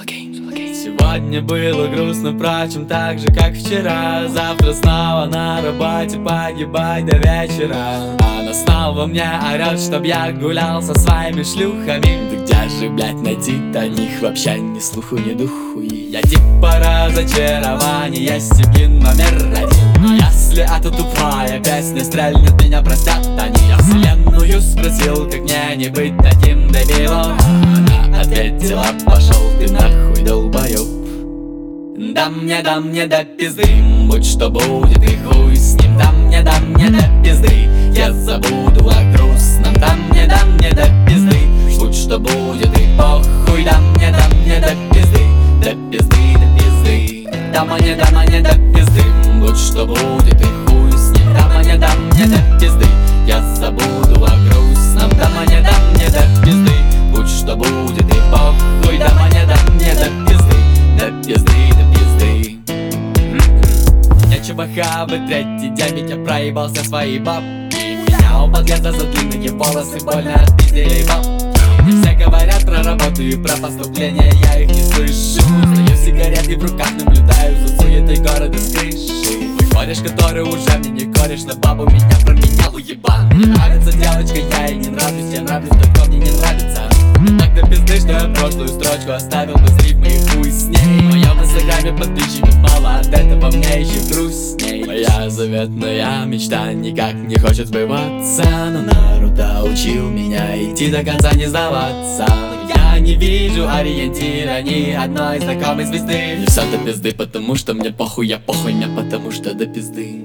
Сегодня было грустно, впрочем, так же, как вчера. Завтра снова на работе погибать до вечера. Она снова мне орет, чтоб я гулял со своими шлюхами. Да где же, блять, найти-то них? Вообще ни слуху, ни духу. И я типа разочарование, Сибин номер один. Если эта тупая песня стрельнет, меня простят они. Я вселенную спросил, как мне не быть таким дебилом. Она ответила: пошел ты нахуй, долбоёб. Да мне до пизды, будь что будет и хуй с ним. Да мне до пизды, я забуду о грустном. Да мне до пизды, будь что будет и похуй. Да мне до пизды, до пизды, до пизды. Да мне до пизды, будь что будет и хуй с ним. Да мне до пизды, я забуду о грустном. Да мне до пизды, будь что будет и похуй. Да мне до пизды, до пизды, до пизды. Нечего хавать, третий день, ведь я проебался своей бабки. Меня у подъезда за длинные волосы больно отпиздили бабки. Мне все говорят про работу и про поступление, я их не слышу. Стою сигареты в руках, наблюдаю за суетой города с крыши. Мой кореш, который уже мне не кореш, на бабу меня променял, уебан. Мне нравится девочка, я ей не нравлюсь, я нравлюсь, только мне не нравится. Так до пизды, что я прошлую строчку оставил без рифмы и хуй с ней. В моем инстаграме подписчиков мало, от этого мне еще грустней. Моя заветная мечта никак не хочет сбываться, но Наруто учил меня идти до конца, не сдаваться. Но я не вижу ориентира ни одной знакомой звезды. Мне все до пизды, потому что мне похуй, я похуй, мне потому что до пизды.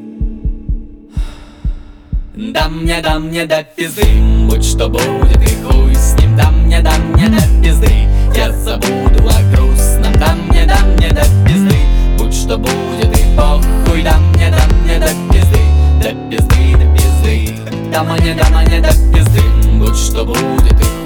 Да мне до пизды, будь что будет и хуй с ним. Да мне до пизды, я забуду о грустном. Да мне до пизды, будь что будет и похуй. Да мне до пизды, до пизды, до пизды. Да мне до пизды, будь что будет и